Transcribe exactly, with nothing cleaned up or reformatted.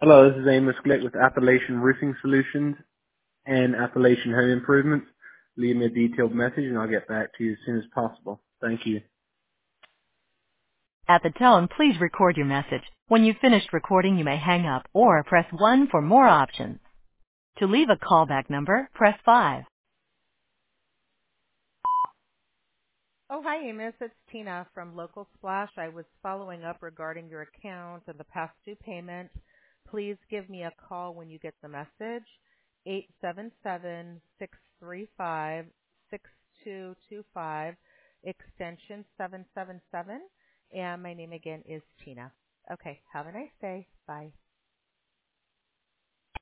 Hello, this is Amos Glick with Appalachian Roofing Solutions and Appalachian Home Improvements. Leave me a detailed message and I'll get back to you as soon as possible. Thank you. At the tone, please record your message. When you've finished recording, you may hang up or press one for more options. To leave a callback number, press five. Oh, hi, Amos. It's Tina from Local Splash. I was following up regarding your account and the past due payment. Please give me a call when you get the message, eight seven seven, six three five, six two two five, extension seven seven seven, and my name again is Tina. Okay, have a nice day. Bye.